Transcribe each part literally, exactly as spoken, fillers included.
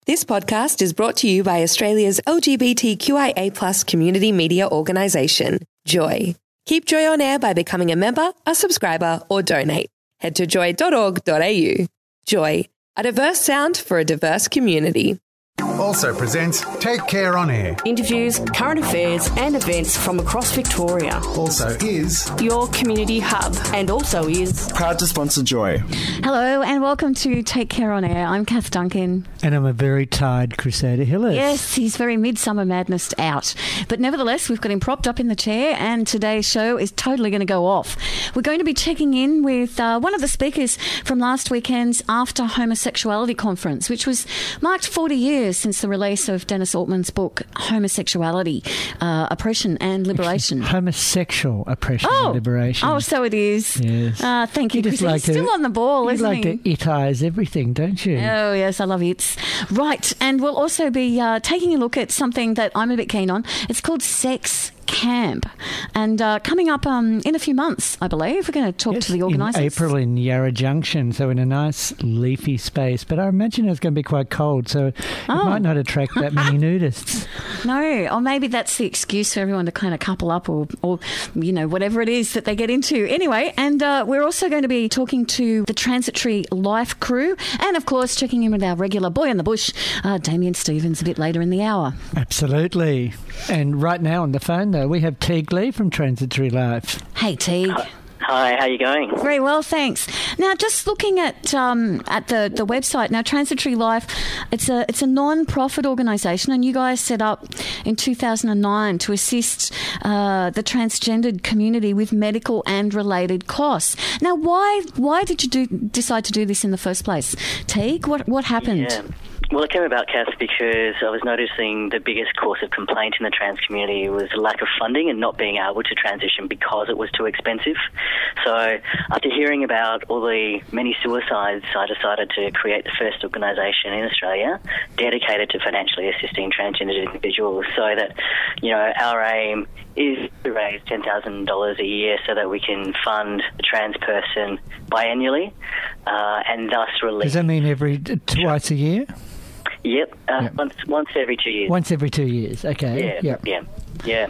This podcast is brought to you by Australia's L G B T Q I A plus community media organisation, Joy. Keep Joy on air by becoming a member, a subscriber, or donate. Head to joy dot org dot a u. Joy, a diverse sound for a diverse community. Also presents Take Care On Air. Interviews, current affairs and events from across Victoria. Also is your community hub, and also is proud to sponsor Joy. Hello and welcome to Take Care On Air. I'm Kath Duncan. And I'm a very tired Crusader Hillis. Yes, he's very midsummer madness out. But nevertheless, we've got him propped up in the chair and today's show is totally going to go off. We're going to be checking in with uh, one of the speakers from last weekend's After Homosexuality Conference, which was marked forty years since the release of Dennis Altman's book, Homosexuality, uh, Oppression and Liberation. Homosexual Oppression oh. and Liberation. Oh, so it is. Yes. Uh, thank you, you Chris. just like He's to, still on the ball, you isn't like he? to itize everything, don't you? Oh, yes, I love its. Right, and we'll also be uh, taking a look at something that I'm a bit keen on. It's called Sex Camp, and uh, coming up um, in a few months, I believe. We're going to talk yes, to the organisers. In April in Yarra Junction, so in a nice leafy space, but I imagine it's going to be quite cold, so it oh. might not attract that many nudists. No, or maybe that's the excuse for everyone to kind of couple up or, or you know, whatever it is that they get into. Anyway, and uh, we're also going to be talking to the Transitory Life crew and, of course, checking in with our regular boy in the bush, uh, Damien Stevens, a bit later in the hour. Absolutely. And right now on the phone, though, we have Teague Lee from Transitory Life. Hey, Teague. Hi, how are you going? Very well, thanks. Now, just looking at um, at the, the website, now Transitory Life, it's a it's a non-profit organisation, and you guys set up in two thousand nine to assist uh, the transgendered community with medical and related costs. Now, why why did you do, decide to do this in the first place? Teague, what what happened? Yeah. Well, it came about, Kath, because I was noticing the biggest cause of complaint in the trans community was lack of funding and not being able to transition because it was too expensive. So after hearing about all the many suicides, I decided to create the first organisation in Australia dedicated to financially assisting transgender individuals, so that, you know, our aim is to raise ten thousand dollars a year so that we can fund a trans person biannually uh, and thus release... Does that mean every twice a year? Yep, uh, yep. once once every two years. Once every two years, okay. Yeah, yep. yeah, yeah.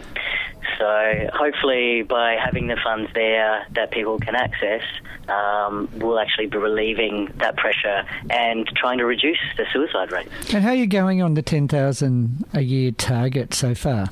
So hopefully by having the funds there that people can access, um, we'll actually be relieving that pressure and trying to reduce the suicide rate. And how are you going on the ten thousand a year target so far?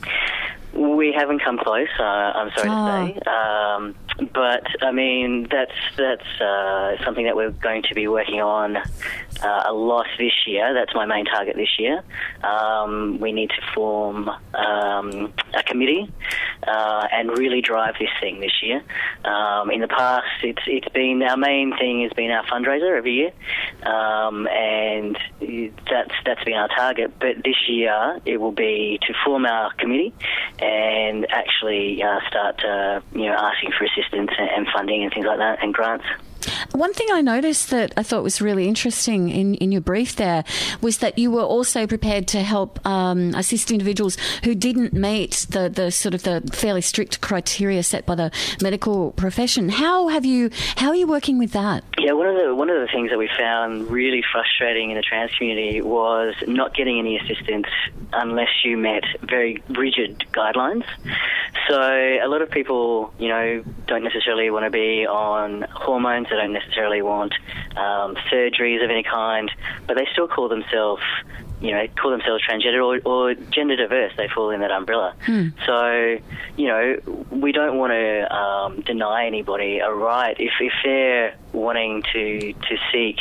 We haven't come close, uh, I'm sorry oh. to say. Um, but, I mean, that's that's uh, something that we're going to be working on uh, a lot this year. That's my main target this year. Um, we need to form um, a committee uh, and really drive this thing this year. Um, in the past, it's it's been our main thing has been our fundraiser every year, um, and that's that's been our target. But this year, it will be to form our committee and actually uh, start uh, you know asking for assistance and funding and things like that, and grants. One thing I noticed that I thought was really interesting in, in your brief there was that you were also prepared to help um, assist individuals who didn't meet the, the sort of the fairly strict criteria set by the medical profession. How have you? How are you working with that? Yeah, one of the one of the things that we found really frustrating in the trans community was not getting any assistance unless you met very rigid guidelines. So a lot of people, you know, don't necessarily want to be on hormones. They don't necessarily want um, surgeries of any kind, but they still call themselves, you know, call themselves transgender or, or gender diverse. They fall in that umbrella. Hmm. So, you know, we don't want to um, deny anybody a right if, if they're wanting to to seek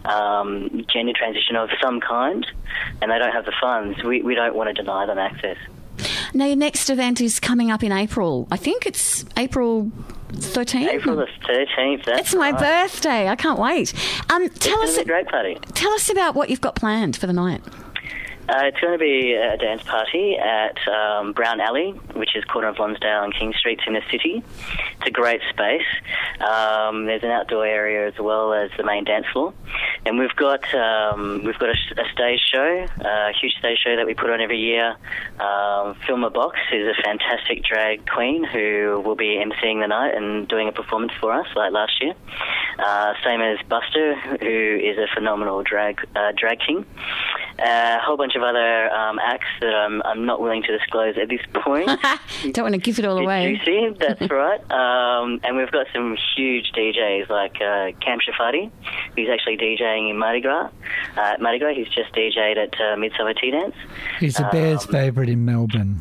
um, gender transition of some kind and they don't have the funds. We, we don't want to deny them access. Now, your next event is coming up in April. I think it's April thirteenth. April the thirteenth. That's It's my right. birthday. I can't wait. Um, tell It's us, a great party. Tell us about what you've got planned for the night. Uh, it's going to be a dance party at um, Brown Alley, which is corner of Lonsdale and King Streets in the city. It's a great space. Um, there's an outdoor area as well as the main dance floor, and we've got um, we've got a, a stage show, a huge stage show that we put on every year. Um, Filma Box is a fantastic drag queen who will be emceeing the night and doing a performance for us like last year. Uh, same as Buster, who is a phenomenal drag uh, drag king. a whole bunch of other um, acts that I'm, I'm not willing to disclose at this point. Don't want to give it all It's away. juicy, that's right. Um, and we've got some huge D Js like uh, Cam Shafati, who's actually DJing in Mardi Gras. Uh, at Mardi Gras, he's just D J'd at uh, Midsummer Tea Dance. He's the Bears' Um, favourite in Melbourne.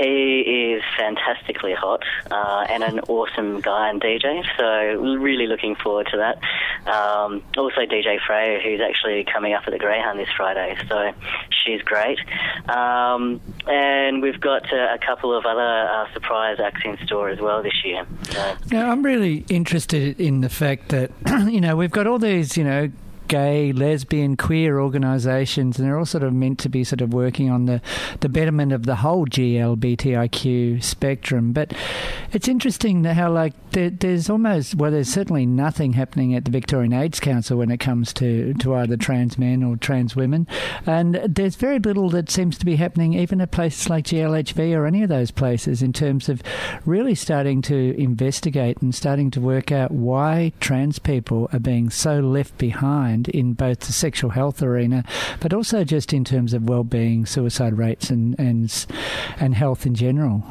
He is fantastically hot uh, and an awesome guy and D J, so really looking forward to that. Um, also D J Freya, who's actually coming up at the Greyhound this Friday, so she's great. Um, and we've got uh, a couple of other uh, surprise acts in store as well this year. So. Now, I'm really interested in the fact that, you know, we've got all these, you know, gay, lesbian, queer organisations, and they're all sort of meant to be sort of working on the, the betterment of the whole G L B T I Q spectrum. But it's interesting that how, like, there, there's almost, well, there's certainly nothing happening at the Victorian AIDS Council when it comes to, to either trans men or trans women. And there's very little that seems to be happening even at places like G L H V or any of those places in terms of really starting to investigate and starting to work out why trans people are being so left behind in both the sexual health arena, but also just in terms of well-being, suicide rates, and and, and health in general.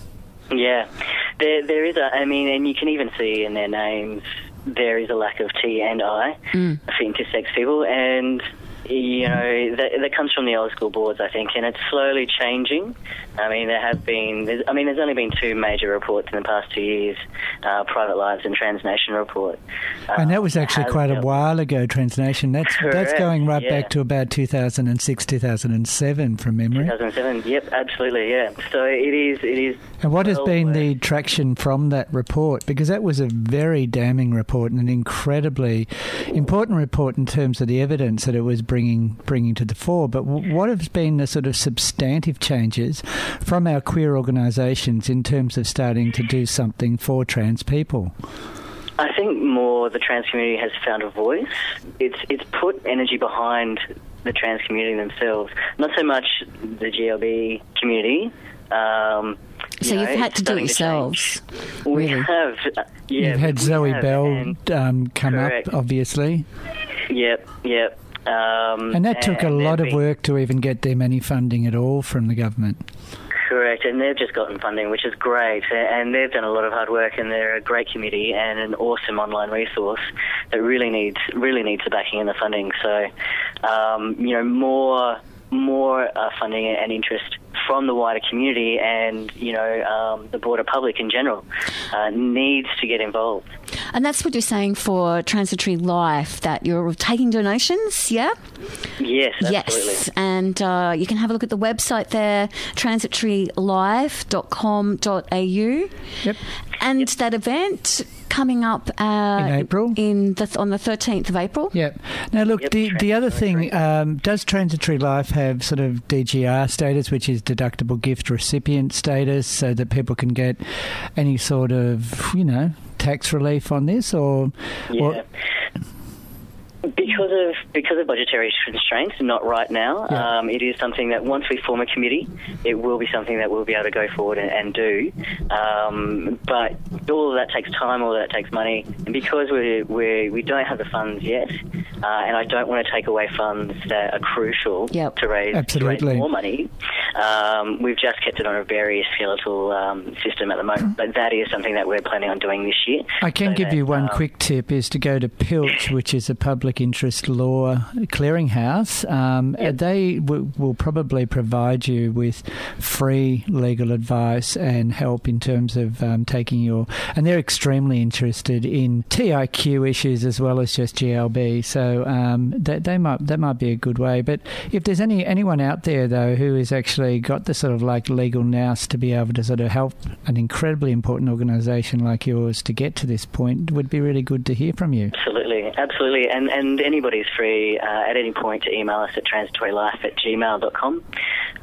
Yeah, there there is a. I mean, and you can even see in their names there is a lack of T and I mm. for intersex people, and you know that, that comes from the old school boards, I think, and it's slowly changing. I mean, there have been. There's, I mean, there's only been two major reports in the past two years: uh, Private Lives and Trans Nation report. Um, and that was actually quite a while ago. Trans Nation. That's Correct, that's going right yeah. back to about two thousand six, two thousand seven, from memory. two thousand seven. Yep, absolutely. Yeah. So it is. It is. And what has well been worth. the traction from that report? Because that was a very damning report and an incredibly important report in terms of the evidence that it was bringing bringing to the fore. But w- what has been the sort of substantive changes from our queer organisations in terms of starting to do something for trans people? I think more the trans community has found a voice. It's it's put energy behind the trans community themselves, not so much the G L B community. Um, So you you've know, had it's to do it starting to yourselves. change. We really. have. Uh, yeah, You've had we Zoe have, Bell and- um, come correct. up, obviously. Yep, yep. Um, And that took a and lot they've of been- work to even get them any funding at all from the government. Correct, and they've just gotten funding, which is great, and they've done a lot of hard work, and they're a great community and an awesome online resource that really needs really needs the backing and the funding. So, um, you know, more more uh, funding and interest from the wider community, and you know, um, the broader public in general uh, needs to get involved. And that's what you're saying for Transitory Life, that you're taking donations, yeah? Yes, absolutely. Yes, and uh, you can have a look at the website there, transitory life dot com dot a u. Yep. And yep. that event coming up uh, In April? in the, on the thirteenth of April. Yep. Now, look, Yep, the, the other transitory. thing, um, does Transitory Life have sort of D G R status, which is deductible gift recipient status, so that people can get any sort of, you know, tax relief on this? Or, Yeah. or Because of because of budgetary constraints, not right now. Yeah. Um, it is something that once we form a committee, it will be something that we'll be able to go forward and, and do. Um, but all of that takes time, all of that takes money, and because we we we don't have the funds yet, uh, and I don't want to take away funds that are crucial Yep. to raise to Absolutely. raise more money. Um, we've just kept it on a very skeletal um, system at the moment, but that is something that we're planning on doing this year. I can So give that, you one um, quick tip, is to go to Pilch, which is a public interest law clearinghouse. Um, Yep. They w- will probably provide you with free legal advice and help in terms of um, taking your... And they're extremely interested in T I Q issues as well as just G L B. So um, that they might that might be a good way. But if there's any anyone out there, though, who has actually got the sort of like legal nous to be able to sort of help an incredibly important organisation like yours to get to this point, it would be really good to hear from you. Absolutely, absolutely. And and anybody's free uh, at any point to email us at transitorylife at gmail dot com.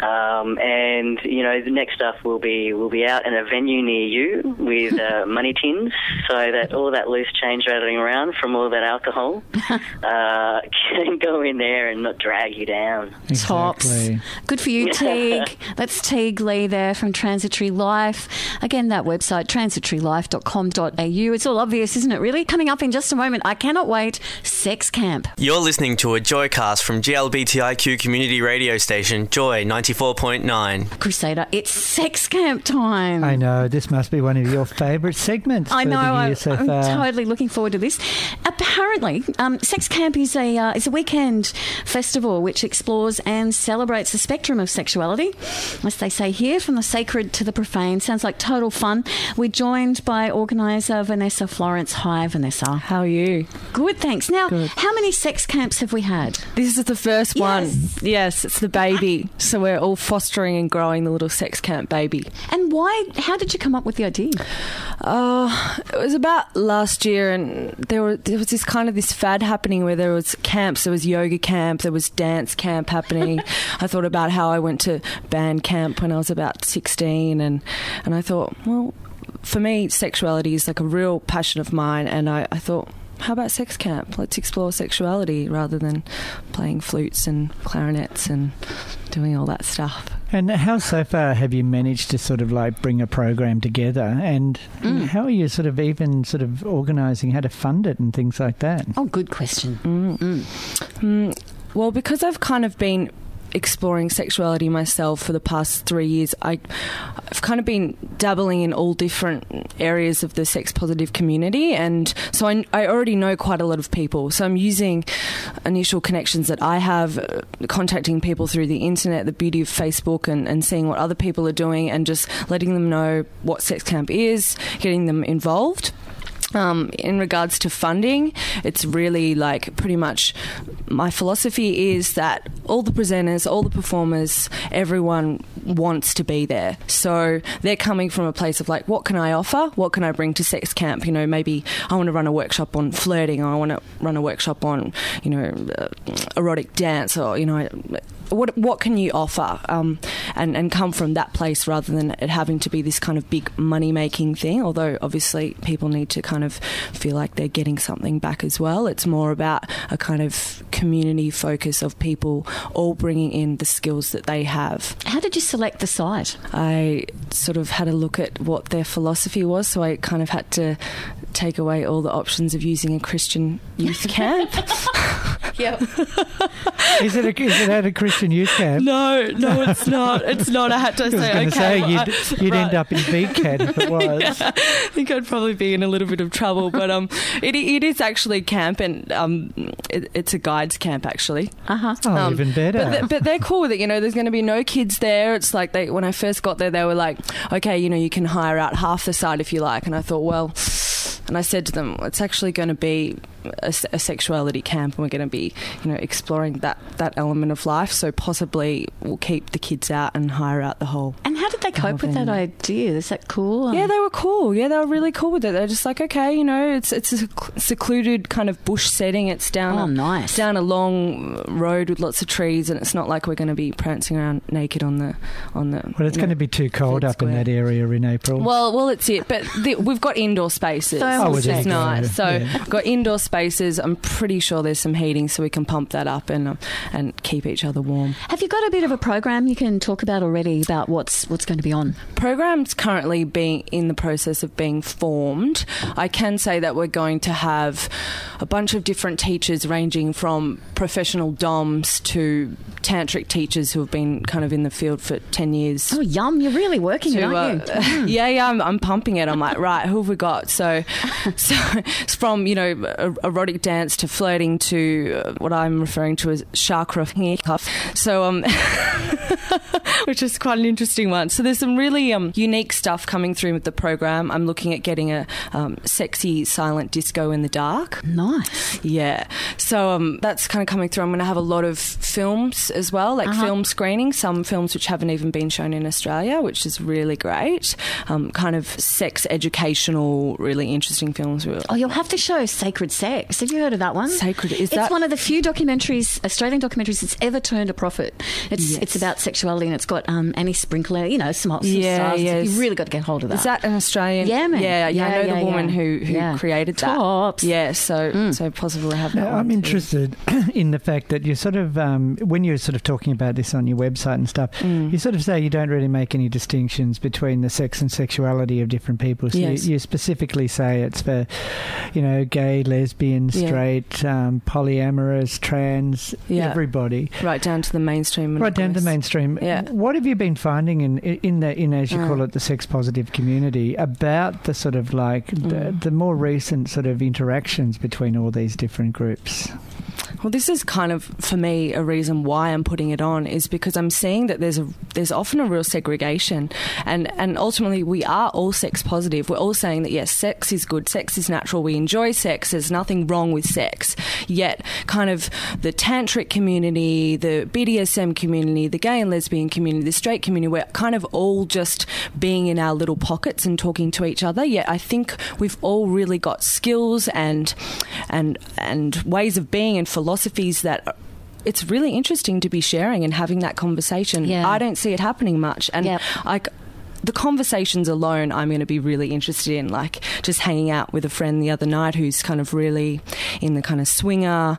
Um, and you know, the next stuff will be will be out in a venue near you with uh, money tins, so that all that loose change rattling around from all that alcohol uh, can go in there and not drag you down. Tops. Good for you, Teague. That's Teague Lee there from Transitory Life. Again, that website, transitory life dot com dot a u. It's all obvious, isn't it, really? Coming up in just a moment, I cannot wait, Sex Camp. You're listening to a Joycast from G L B T I Q community radio station, Joy ninety-four point nine. Crusader, it's Sex Camp time. I know, this must be one of your favourite segments. I for know, the year I'm, so I'm far. totally looking forward to this. Apparently, um, Sex Camp is a uh, is a weekend festival which explores and celebrates the spectrum of sexuality, as they say here, from the sacred to the profane. Sounds like total fun. We're joined by organiser Vanessa Florence. Hi, Vanessa. How are you? Good, thanks. Now, Good. How many sex camps have we had? This is the first Yes. one. Yes, it's the baby. So we're all fostering and growing the little sex camp baby. And why? How did you come up with the idea? Uh, it was about last year, and there, were, there was this kind of this fad happening where there was camps. There was yoga camp, there was dance camp happening. I thought about how I went to band camp when I was about sixteen, and, and I thought, well, for me, sexuality is like a real passion of mine, and I, I thought, how about sex camp? Let's explore sexuality rather than playing flutes and clarinets and doing all that stuff. And how so far have you managed to sort of like bring a program together, and Mm. how are you sort of even sort of organising how to fund it and things like that? Oh, good question. Mm. Mm, well, because I've kind of been exploring sexuality myself for the past three years, I, I've kind of been dabbling in all different areas of the sex positive community, and so I, I already know quite a lot of people. So I'm using initial connections that I have, uh, contacting people through the internet, the beauty of Facebook, and, and seeing what other people are doing, and just letting them know what Sex Camp is, getting them involved. Um, in regards to funding, it's really like pretty much my philosophy is that all the presenters, all the performers, everyone wants to be there. So they're coming from a place of like, what can I offer? What can I bring to Sex Camp? You know, maybe I want to run a workshop on flirting, or I want to run a workshop on, you know, uh, erotic dance, or, you know, what what can you offer, um, and, and come from that place rather than it having to be this kind of big money-making thing, although obviously people need to kind of feel like they're getting something back as well. It's more about a kind of community focus of people all bringing in the skills that they have. How did you select the site? I sort of had a look at what their philosophy was, so I kind of had to take away all the options of using a Christian youth camp. Yep. Is it a, is it at a Christian youth camp? No, no, it's not. It's not. I had to I was say, going okay. to say well, you'd, I- you'd right. end up in B C A D if it was. Yeah, I think I'd probably be in a little bit of trouble, but um, it it is actually camp, and um, it, it's a guides camp actually. Uh-huh. Oh, Um, even better. But, th- but they're cool with it. You know, there's going to be no kids there. It's like they when I first got there, they were like, okay, you know, you can hire out half the site if you like, and I thought, well. And I said to them, it's actually going to be a, a sexuality camp, and we're going to be, you know, exploring that, that element of life. So possibly we'll keep the kids out and hire out the whole. And how did they cope with that idea? Is that cool? Yeah, they were cool. Yeah, they were really cool with it. They're just like, okay, you know, it's it's a sec- secluded kind of bush setting. It's down, Oh, a, nice. down a long road with lots of trees, and it's not like we're going to be prancing around naked on the on the. Well, it's you going know, to be too cold Field up in Square. that area in April. Well, well, it's it. But the, we've got indoor spaces. So- Oh, well, which there is you go. nice. So Yeah. we've got indoor spaces. I'm pretty sure there's some heating, so we can pump that up and um, and keep each other warm. Have you got a bit of a program you can talk about already about what's what's going to be on? Program's currently being in the process of being formed. I can say that we're going to have a bunch of different teachers ranging from professional doms to tantric teachers who have been kind of in the field for ten years. Oh, yum! You're really working it, to, aren't uh, you? yeah, yeah, I'm, I'm pumping it. I'm like, right, who have we got? So, so it's from, you know, er- erotic dance to flirting to uh, what I'm referring to as chakra. So, um, which is quite an interesting one. So there's some really um, unique stuff coming through with the program. I'm looking at getting a um, sexy silent disco in the dark. Nice. Yeah. So um, that's kind of coming through. I'm going to have a lot of films as well, like Uh-huh. film screenings, some films which haven't even been shown in Australia, which is really great. Um, kind of sex educational, really interesting films. Oh, you'll have to show Sacred Sex. Have you heard of that one? Sacred, is it's that- one of the few documentaries, Australian documentaries, that's ever turned a profit. It's Yes. it's about sexuality, and it's got um, Annie Sprinkler, you know, some, some Yeah, stars. yes. You really got to get hold of that. Is that an Australian? Yeah, man. Yeah, yeah, Yeah, I know yeah, the woman yeah. who, who Yeah. created that. Tops. Yeah, so Mm. so possibly have that Now, one I'm too. interested in the fact that you sort of, um, when you're sort of talking about this on your website and stuff, Mm. you sort of say you don't really make any distinctions between the sex and sexuality of different people. So Yes. you, you specifically say it's for, you know, gay, lesbian, Yeah. straight, um, polyamorous, trans, Yeah. everybody. Right down to the mainstream. Right down to monogamous. mainstream. Yeah. What have you been finding in in the in as you Mm. call it the sex positive community about the sort of like the, Mm. the more recent sort of interactions between all these different groups? Well, this is kind of, for me, a reason why I'm putting it on is because I'm seeing that there's a there's often a real segregation, and and ultimately we are all sex positive. We're all saying that yes, sex is good, sex is natural, we enjoy sex. There's nothing wrong with sex. Yet, kind of the tantric community, the B D S M community, the gay and lesbian community, the straight community, we're kind of all just being in our little pockets and talking to each other. Yet, I think we've all really got skills and and and ways of being and philosophies that it's really interesting to be sharing and having that conversation. Yeah. I don't see it happening much. And Yep. like the conversations alone I'm going to be really interested in, like just hanging out with a friend the other night who's kind of really in the kind of swinger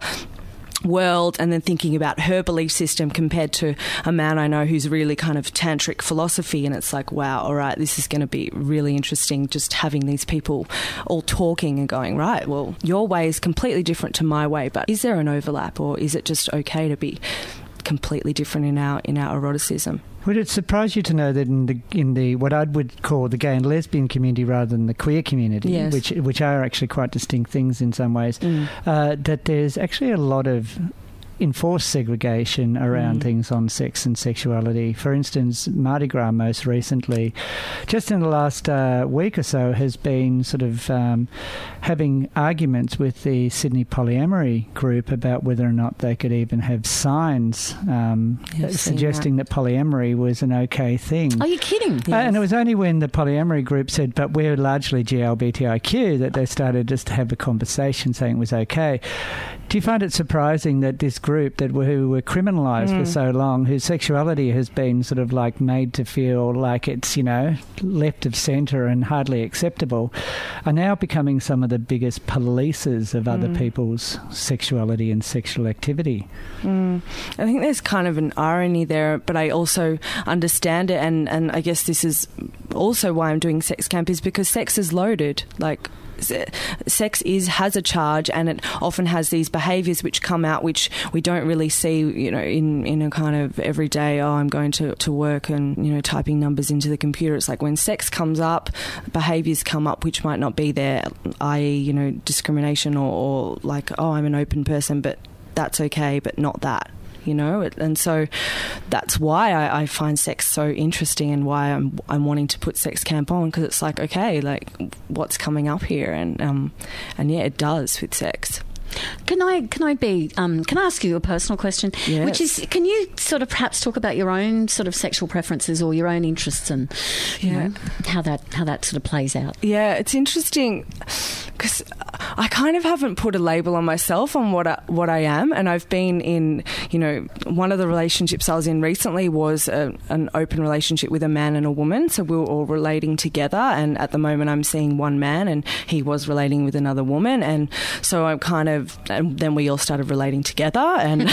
world, and then thinking about her belief system compared to a man I know who's really kind of tantric philosophy, and it's like, wow, all right, this is going to be really interesting, just having these people all talking and going, right, well, your way is completely different to my way, but is there an overlap, or is it just okay to be completely different in our in our eroticism? Would it surprise you to know that in the in the what I would call the gay and lesbian community rather than the queer community, Yes. which which are actually quite distinct things in some ways, Mm. uh, that there's actually a lot of enforced segregation around Mm. things on sex and sexuality. For instance, Mardi Gras most recently, just in the last uh, week or so, has been sort of um, having arguments with the Sydney polyamory group about whether or not they could even have signs um, Yeah, I've seen suggesting that. that polyamory was an okay thing. Are you kidding? Uh, and it was only when the polyamory group said, but we're largely G L B T I Q, that they started just to have a conversation saying it was okay. Do you find it surprising that this group that were, who were criminalised Mm. for so long, whose sexuality has been sort of like made to feel like it's, you know, left of centre and hardly acceptable, are now becoming some of the biggest policers of other Mm. people's sexuality and sexual activity? Mm. I think there's kind of an irony there, but I also understand it, and, and I guess this is also why I'm doing Sex Camp, is because sex is loaded. Like, se- sex is has a charge, and it often has these behaviours which come out which we don't really see, you know, in, in a kind of everyday, oh, I'm going to, to work and, you know, typing numbers into the computer. It's like when sex comes up, behaviours come up which might not be there, that is, you know, discrimination or, or like, oh, I'm an open person, but that's okay, but not that, you know. And so that's why I, I find sex so interesting, and why I'm I'm wanting to put Sex Camp on, because it's like, okay, like what's coming up here, and um and yeah, it does with sex. Can I can I be um, can I ask you a personal question? Yes. Which is, can you sort of perhaps talk about your own sort of sexual preferences or your own interests, and you Yeah. know, how that how that sort of plays out? Yeah, it's interesting because I kind of haven't put a label on myself on what I, what I am, and I've been in, you know, one of the relationships I was in recently was a, an open relationship with a man and a woman, so we were all relating together, and at the moment I'm seeing one man and he was relating with another woman, and so I'm kind of, and then we all started relating together, and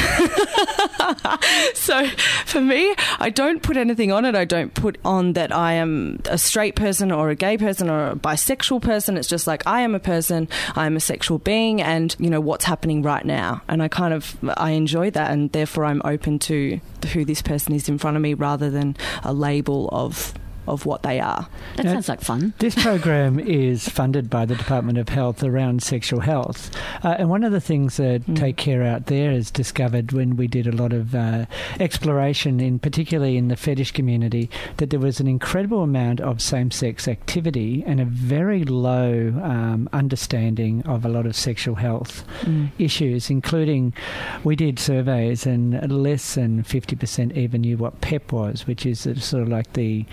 so for me, I don't put anything on it. I don't put on that I am a straight person or a gay person or a bisexual person. It's just like, I am a person, I am a sexual being, and, you know, what's happening right now. And I kind of, I enjoy that, and therefore I'm open to who this person is in front of me rather than a label of of what they are. That Now, sounds like fun. This program is funded by the Department of Health around sexual health. Uh, and one of the things that Mm. Take Care out there has discovered when we did a lot of uh, exploration, in particularly in the fetish community, that there was an incredible amount of same-sex activity and a very low um, understanding of a lot of sexual health Mm. issues, including, we did surveys and less than fifty percent even knew what PEP was, which is sort of like the more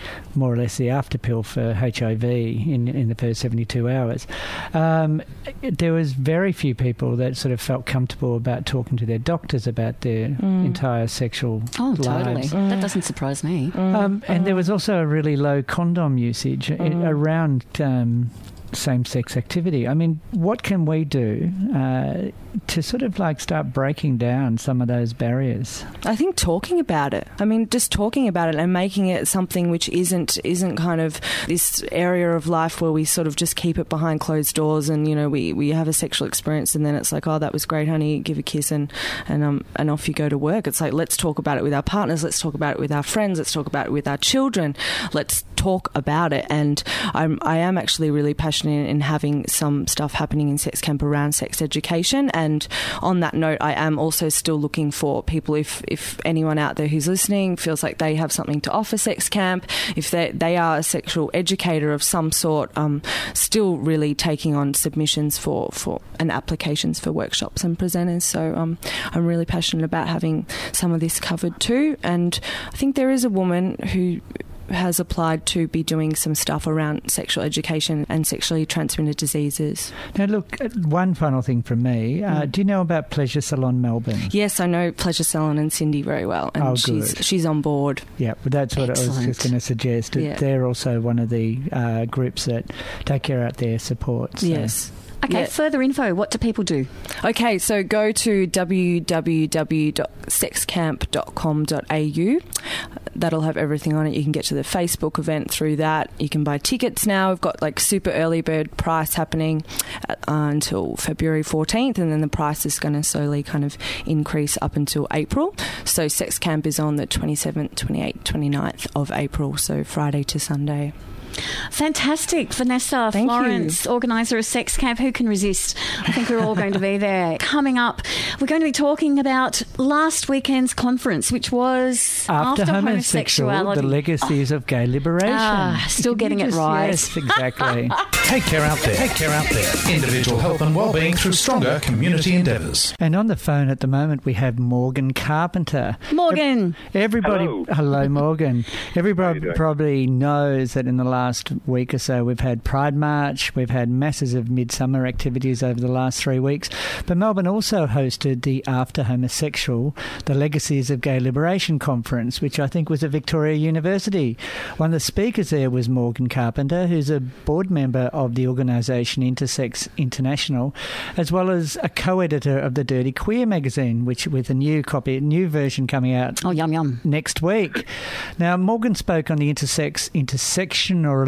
more or less the after pill for H I V in in the first seventy-two hours. Um, there was very few people that sort of felt comfortable about talking to their doctors about their mm. entire sexual oh, lives. totally. Mm. That doesn't surprise me. Mm. Um, and mm. there was also a really low condom usage mm. around um, same-sex activity. I mean, what can we do uh, to sort of like start breaking down some of those barriers? I think talking about it. I mean, just talking about it and making it something which isn't isn't kind of this area of life where we sort of just keep it behind closed doors and, you know, we, we have a sexual experience and then it's like, oh, that was great, honey, give a kiss and and um and off you go to work. It's like, let's talk about it with our partners, let's talk about it with our friends, let's talk about it with our children, let's talk about it. And I'm I am actually really passionate in having some stuff happening in Sex Camp around sex education. And on that note, I am also still looking for people, if if anyone out there who's listening feels like they have something to offer Sex Camp, if they they are a sexual educator of some sort, um, still really taking on submissions for, for and applications for workshops and presenters. So um, I'm really passionate about having some of this covered too. And I think there is a woman who has applied to be doing some stuff around sexual education and sexually transmitted diseases. Now, look, one final thing from me. Uh, mm. Do you know about Pleasure Salon Melbourne? Yes, I know Pleasure Salon and Cindy very well, and oh, she's good. she's on board. Yeah, well, that's what Excellent. I was just going to suggest. Yeah. They're also one of the uh, groups that take care out their support. So. Yes. Okay, yeah. Further info, what do people do? Okay, so go to w w w dot sex camp dot com dot a u. That'll have everything on it. You can get to the Facebook event through that. You can buy tickets now. We've got like super early bird price happening at, uh, until February fourteenth, and then the price is going to slowly kind of increase up until April. So Sex Camp is on the twenty-seventh, twenty-eighth, twenty-ninth of April, so Friday to Sunday. Fantastic. Vanessa Thank Florence, you. organiser of Sex Camp. Who can resist? I think we're all going to be there. Coming up, we're going to be talking about last weekend's conference, which was After, After Homosexual, Homosexuality. the Legacies oh. of Gay Liberation. Ah, still getting just, it right. Yes, exactly. Take care out there. Take care out there. Individual health and wellbeing through stronger community endeavours. And on the phone at the moment, we have Morgan Carpenter. Morgan. Everybody, hello, hello Morgan. Everybody probably knows that in the last week or so we've had Pride March, we've had masses of midsummer activities over the last three weeks, but Melbourne also hosted the After Homosexual, the Legacies of Gay Liberation Conference, which I think was at Victoria University. One of the speakers there was Morgan Carpenter, who's a board member of the organisation Intersex International, as well as a co-editor of the Dirty Queer magazine, which with a new copy, a new version coming out oh, yum, yum. next week. Now, Morgan spoke on the intersex intersection or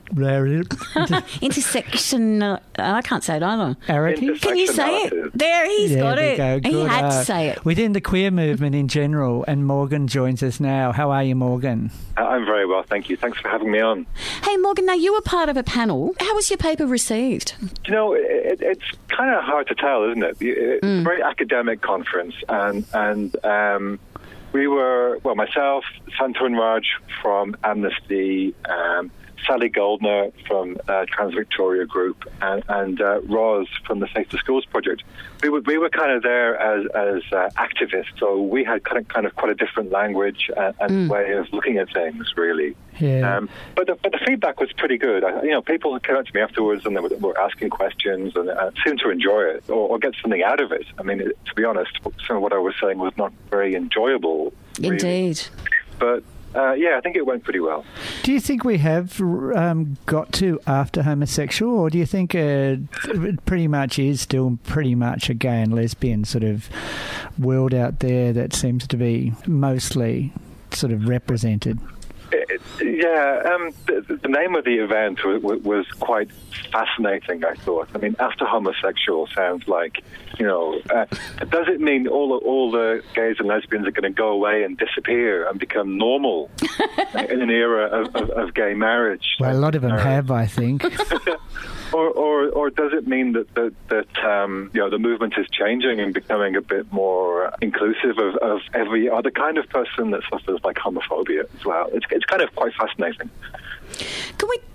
intersection. Uh, I can't say it either. Arity? Can you say it? There, he's yeah, got it. Go. He had uh, to say it. Within the queer movement in general, and Morgan joins us now. How are you, Morgan? I'm very well, thank you. Thanks for having me on. Hey, Morgan, now you were part of a panel. How was your paper received? You know, it, it's kind of hard to tell, isn't it? It's mm. a very academic conference, and and um, we were, well, myself, Santun Raj from Amnesty, um, Sally Goldner from uh, Trans Victoria Group, and, and uh, Roz from the Safe to Schools Project. We were we were kind of there as as uh, activists, so we had kind of kind of quite a different language and, and mm. way of looking at things, really. Yeah. Um, but the, but the feedback was pretty good. I, you know, people came up to me afterwards and they were, were asking questions and uh, seemed to enjoy it or, or get something out of it. I mean, it, to be honest, some of what I was saying was not very enjoyable. Really. Indeed. But. Uh, yeah, I think it went pretty well. Do you think we have um, got to After Homosexual, or do you think uh, it pretty much is still pretty much a gay and lesbian sort of world out there that seems to be mostly sort of represented? It, yeah, um, the, the name of the event was, was quite fascinating, I thought. I mean, After Homosexual sounds like, you know, uh, does it mean all all the gays and lesbians are going to go away and disappear and become normal in an era of, of, of gay marriage? Well, a lot of them have, I think. Or, or, or does it mean that that, that um, you know, the movement is changing and becoming a bit more inclusive of, of every other kind of person that suffers like homophobia as well? It's it's kind of quite fascinating. Can we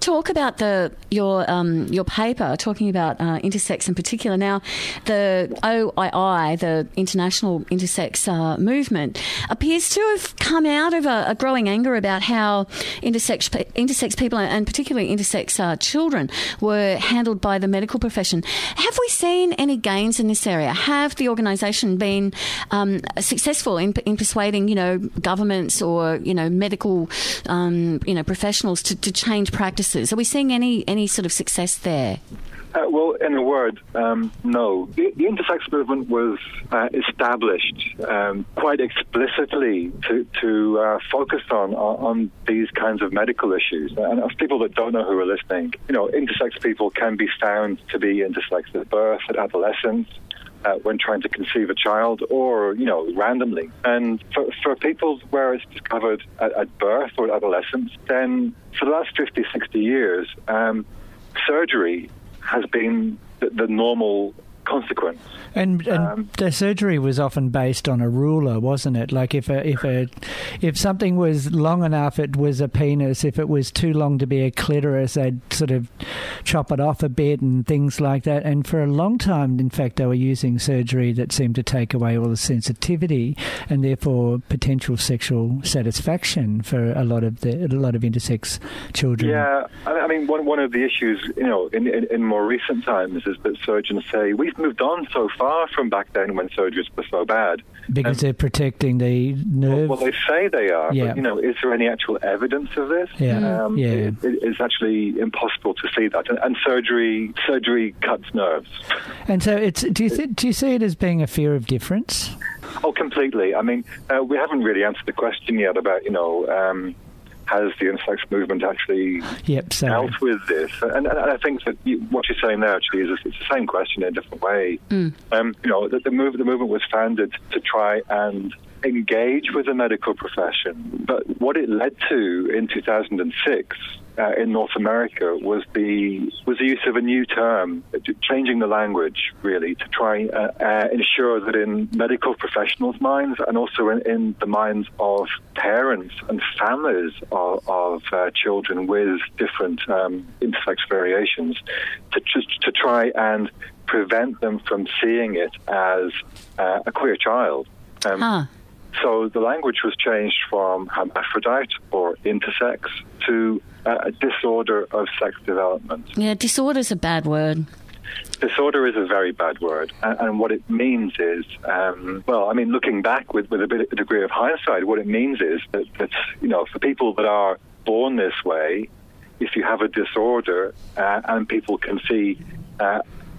talk about the your um, your paper talking about uh, intersex in particular. Now, the O I I, the International Intersex uh, Movement, appears to have come out of a, a growing anger about how intersex intersex people and particularly intersex uh, children were handled by the medical profession. Have we seen any gains in this area? Have the organisation been um, successful in, in persuading, you know, governments or, you know, medical, um, you know, professionals to, to change practices? Are we seeing any, any sort of success there? Uh, well, in a word, um, no. The, the intersex movement was uh, established um, quite explicitly to, to uh, focus on, on on these kinds of medical issues. And as people that don't know who are listening, you know, intersex people can be found to be intersex at birth, at adolescence, Uh, when trying to conceive a child, or, you know, randomly. And for, for people where it's discovered at, at birth or adolescence, then for the last fifty, sixty years, um, surgery has been the, the normal consequence. And, and um, the surgery was often based on a ruler, wasn't it? Like if a, if a, if something was long enough, it was a penis. If it was too long to be a clitoris, they'd sort of chop it off a bit and things like that. And for a long time, in fact, they were using surgery that seemed to take away all the sensitivity and therefore potential sexual satisfaction for a lot of the a lot of intersex children. Yeah, I mean, one one of the issues, you know, in in, in more recent times is that surgeons say we've moved on so far from back then when surgeries were so bad. Because and, they're protecting the nerve. Well, well, they say they are, yeah. but, you know, is there any actual evidence of this? Yeah, um, yeah. It, it's actually impossible to see that. And, and surgery surgery cuts nerves. And so it's do you, th- do you see it as being a fear of difference? Oh, completely. I mean, uh, we haven't really answered the question yet about, you know, um, has the intersex movement actually yep, dealt with this? And, and I think that you, what you're saying there actually is it's the same question in a different way. Mm. Um, you know, the, the, move, the movement was founded to try and engage with the medical profession, but what it led to in two thousand six uh, in North America was the was the use of a new term, changing the language really to try uh, uh, ensure that in medical professionals' minds and also in, in the minds of parents and families of, of uh, children with different um, intersex variations, to just to try and prevent them from seeing it as uh, a queer child. Um, huh. So the language was changed from hermaphrodite or intersex to uh, a disorder of sex development. Yeah, disorder's a bad word. Disorder is a very bad word, and, and what it means is, um, well, I mean, looking back with, with a, bit, a degree of hindsight, what it means is that, that, you know, for people that are born this way, if you have a disorder uh, and people can see uh,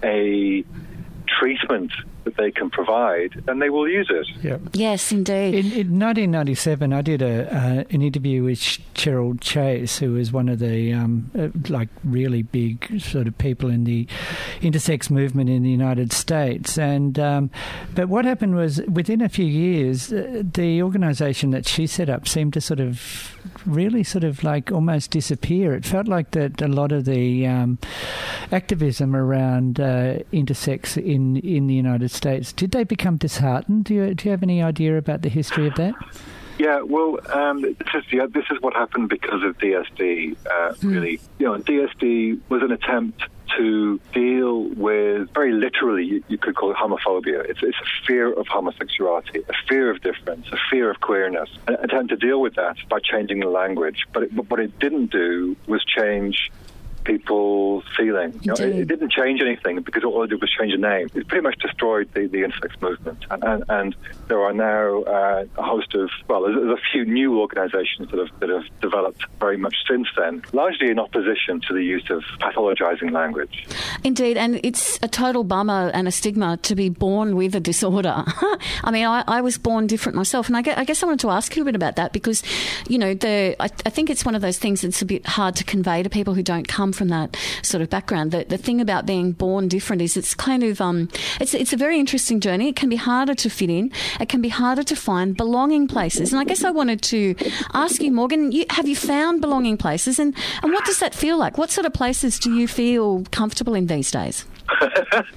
a treatment that they can provide, then they will use it. Yep. Yes, indeed. In, in nineteen ninety-seven, I did a uh, an interview with Cheryl Chase, who was one of the um, uh, like really big sort of people in the intersex movement in the United States. And um, but what happened was, within a few years, uh, the organisation that she set up seemed to sort of really sort of like almost disappear. It felt like that a lot of the um, activism around uh, intersex in in the United States, did they become disheartened? Do you do you have any idea about the history of that? Yeah, well, um, this is yeah, this is what happened because of D S D. Uh, mm. Really, you know, D S D was an attempt to deal with, very literally, you, you could call it homophobia. It's, it's a fear of homosexuality, a fear of difference, a fear of queerness. An attempt to deal with that by changing the language. But, it, but what it didn't do was change people's feeling. You know, it, it didn't change anything because all it did was change the name. It pretty much destroyed the, the intersex movement. And, and, and there are now uh, a host of, well, there's, there's a few new organisations that have, that have developed very much since then, largely in opposition to the use of pathologising language. Indeed, and it's a total bummer and a stigma to be born with a disorder. I mean, I, I was born different myself, and I guess, I guess I wanted to ask you a bit about that because, you know, the I, I think it's one of those things that's a bit hard to convey to people who don't come from that sort of background. The, the thing about being born different is it's kind of um, it's it's a very interesting journey. It can be harder to fit in. It can be harder to find belonging places. And I guess I wanted to ask you, Morgan, you, have you found belonging places, and, and what does that feel like? What sort of places do you feel comfortable in these days?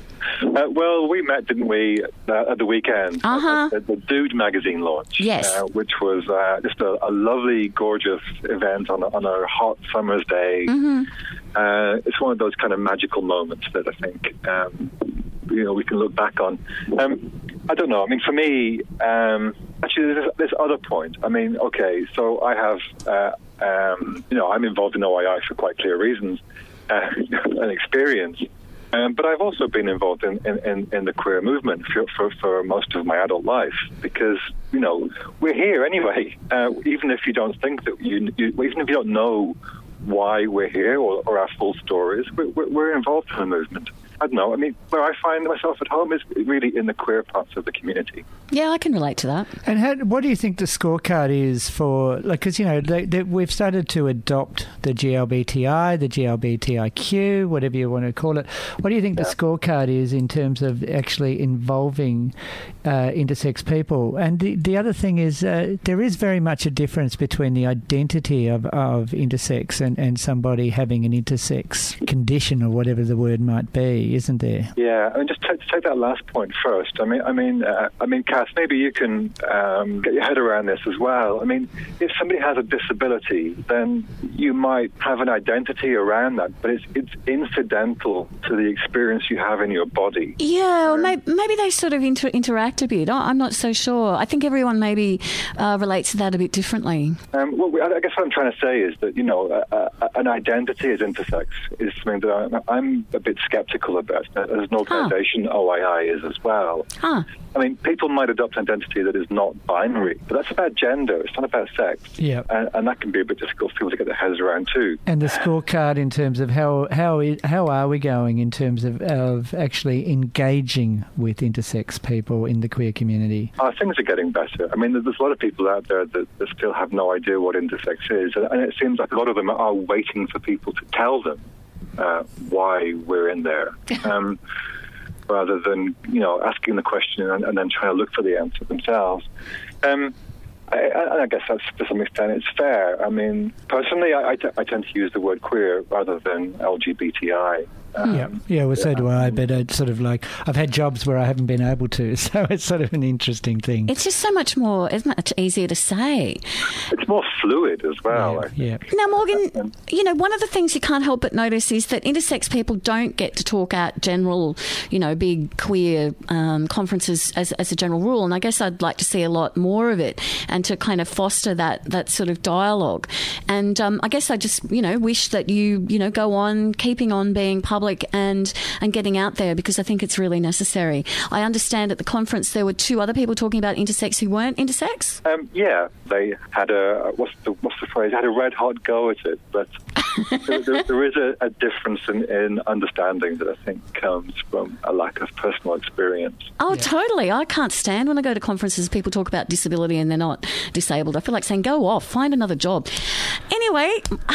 Uh, well, we met, didn't we, uh, at the weekend Uh-huh. at, at the Dude magazine launch, Yes. uh, which was uh, just a, a lovely, gorgeous event on a, on a hot summer's day. Mm-hmm. Uh, it's one of those kind of magical moments that I think um, you know we can look back on. Um, I don't know. I mean, for me, um, actually, there's this other point. I mean, okay, so I have, uh, um, you know, I'm involved in O I I for quite clear reasons uh, and experience. Um, but I've also been involved in, in, in, in the queer movement for, for, for most of my adult life because, you know, we're here anyway. Uh, even if you don't think that you, you, even if you don't know why we're here or, or our full stories, we're, we're involved in the movement. I don't know. I mean, where I find myself at home is really in the queer parts of the community. Yeah, I can relate to that. And how, what do you think the scorecard is for, like, because, you know, they, they, we've started to adopt the G L B T I, the G L B T I Q, whatever you want to call it. What do you think yeah. the scorecard is in terms of actually involving uh, intersex people? And the, the other thing is uh, there is very much a difference between the identity of, of intersex and, and somebody having an intersex condition or whatever the word might be, isn't there? Yeah, I mean, just to take that last point first. I mean, I mean, uh, I mean, Cass, maybe you can um, get your head around this as well. I mean, if somebody has a disability, then you might have an identity around that, but it's it's incidental to the experience you have in your body. Yeah, or maybe, maybe they sort of inter- interact a bit. I'm not so sure. I think everyone maybe uh, relates to that a bit differently. Um, well, I guess what I'm trying to say is that, you know, uh, uh, an identity as intersex is something that I'm, I'm a bit sceptical about. As an organisation, huh. O I I is as well. Huh. I mean, people might adopt an identity that is not binary, but that's about gender. It's not about sex. Yeah. And, and that can be a bit difficult for people to get their heads around too. And the scorecard in terms of how how how are we going in terms of, of actually engaging with intersex people in the queer community? Uh, things are getting better. I mean, there's a lot of people out there that, that still have no idea what intersex is, and it seems like a lot of them are waiting for people to tell them uh, why we're in there. Um, rather than, you know, asking the question and, and then trying to look for the answer themselves. Um, I, I guess that's, to some extent, it's fair. I mean, personally, I, I, t- I tend to use the word queer rather than L G B T I. Um, yeah, yeah, well, so do I, but it's sort of like, I've had jobs where I haven't been able to, so it's sort of an interesting thing. It's just so much more, it's much easier to say. It's more fluid as well. Yeah. yeah. Now, Morgan, you know, one of the things you can't help but notice is that intersex people don't get to talk at general, you know, big queer um, conferences as, as a general rule, and I guess I'd like to see a lot more of it and to kind of foster that, that sort of dialogue. And um, I guess I just, you know, wish that you, you know, go on keeping on being public and and getting out there, because I think it's really necessary. I understand at the conference there were two other people talking about intersex who weren't intersex. Um, yeah, they had a what's the what's the phrase? Had a red hot go at it, but there, there, there is a, a difference in, in understanding that I think comes from a lack of personal experience. Oh, yeah. Totally. I can't stand when I go to conferences people talk about disability and they're not disabled. I feel like saying, go off, find another job. Anyway,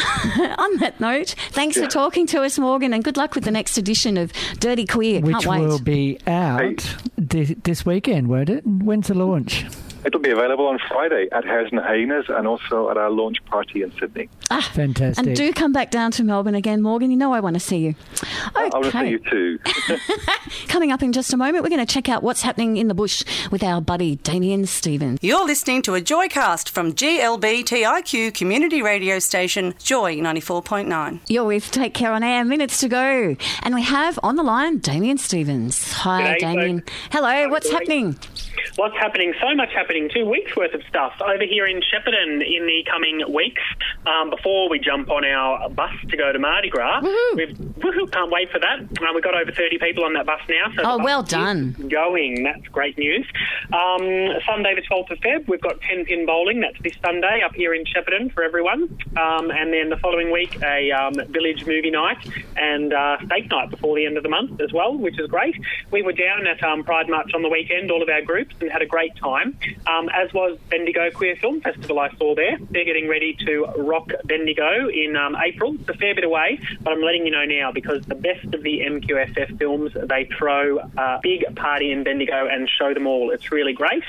on that note, thanks yeah. for talking to us, Morgan, and good luck with the next edition of Dirty Queer. Which Can't wait. will be out hey. this, this weekend, won't it? When's the launch? It'll be available on Friday at Hares and Hyenas and also at our launch party in Sydney. Ah, fantastic. And do come back down to Melbourne again, Morgan. You know I want to see you. Okay. I want to see you too. Coming up in just a moment, we're going to check out what's happening in the bush with our buddy Damien Stevens. You're listening to a Joycast from G L B T I Q community radio station, Joy ninety-four point nine. You're with Take Care on Air, minutes to go. And we have on the line Damien Stevens. Hi, G'day, Damien. folks. Hello, what's doing? happening? What's happening? So much happening. Two weeks' worth of stuff over here in Shepparton in the coming weeks. Um, before we jump on our bus to go to Mardi Gras, woohoo. We've, woohoo, can't wait for that. Um, we've got over thirty people on that bus now. So oh, bus well done. Going. That's great news. Um, Sunday the twelfth of February, we've got ten-pin bowling. That's this Sunday up here in Shepparton for everyone. Um, and then the following week, a um, village movie night and uh, steak night before the end of the month as well, which is great. We were down at um, Pride March on the weekend, all of our groups, and had a great time, um, as was Bendigo Queer Film Festival I saw there. They're getting ready to Rock Bendigo in um, April. It's a fair bit away, but I'm letting you know now because the best of the M Q S F films, they throw a big party in Bendigo and show them all. It's really great.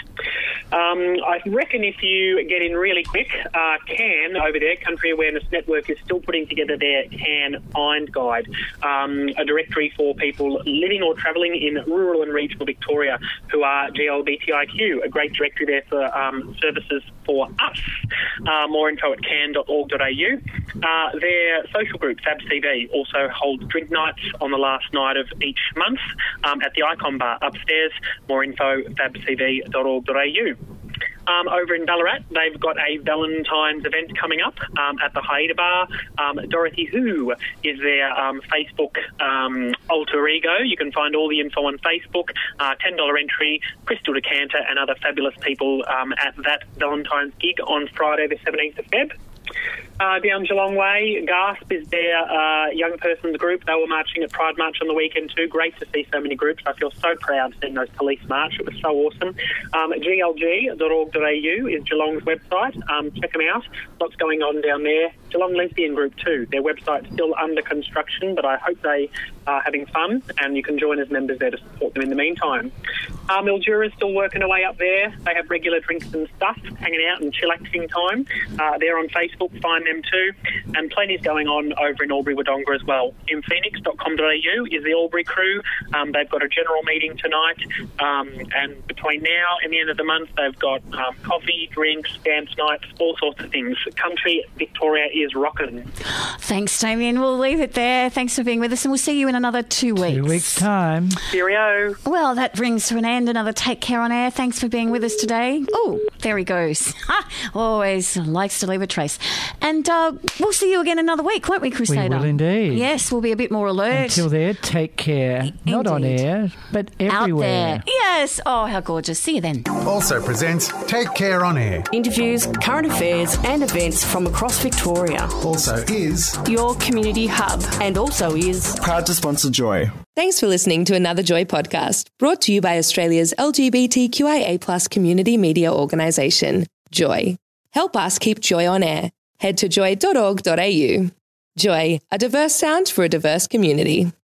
Um, I reckon if you get in really quick, uh, CAN over there, Country Awareness Network, is still putting together their CAN Find Guide, um, a directory for people living or travelling in rural and regional Victoria who are G L B T I Q, a great directory there for um, services for us. Uh, more info at can dot org dot a u. Uh, their social group, Fab C V, also holds drink nights on the last night of each month um, at the Icon Bar upstairs. More info, fab c v dot org dot a u. Um, over in Ballarat, they've got a Valentine's event coming up um, at the Haida Bar. Um, Dorothy Who is their um, Facebook um, alter ego. You can find all the info on Facebook. Uh, ten dollars entry, Crystal Decanter and other fabulous people um, at that Valentine's gig on Friday the seventeenth of February. Uh, down Geelong Way, GASP is their uh, young person's group. They were marching at Pride March on the weekend too. Great to see so many groups. I feel so proud seeing those police march. It was so awesome. Um, G L G dot org dot a u is Geelong's website. Um, check them out. Lots going on down there. Geelong Lesbian Group too. Their website's still under construction, but I hope they are having fun and you can join as members there to support them in the meantime. Uh, Mildura is still working away up there. They have regular drinks and stuff, hanging out and chillaxing time. Uh, they're on Facebook. Find them too. And plenty's going on over in Albury Wodonga as well. in phoenix dot com dot a u is the Albury crew. Um, they've got a general meeting tonight. Um, and between now and the end of the month, they've got um, coffee, drinks, dance nights, all sorts of things. Country Victoria is rocking. Thanks, Damien. We'll leave it there. Thanks for being with us, and we'll see you in another two weeks. Two weeks' time. Cheerio. Well, that brings to an end another Take Care on Air. Thanks for being with us today. Oh, there he goes. Always likes to leave a trace. And uh, we'll see you again another week, won't we, Crusader? We will indeed. Yes, we'll be a bit more alert. Until there, take care. Indeed. Not on air, but everywhere. Out there. Yes. Oh, how gorgeous. See you then. Also presents Take Care on Air. Interviews, current affairs and events from across Victoria. Also is your community hub. And also is proud to sponsor Joy. Thanks for listening to another Joy podcast, brought to you by Australia's L G B T Q I A plus community media organisation, Joy. Help us keep Joy on air. Head to joy dot org dot a u. Joy, a diverse sound for a diverse community.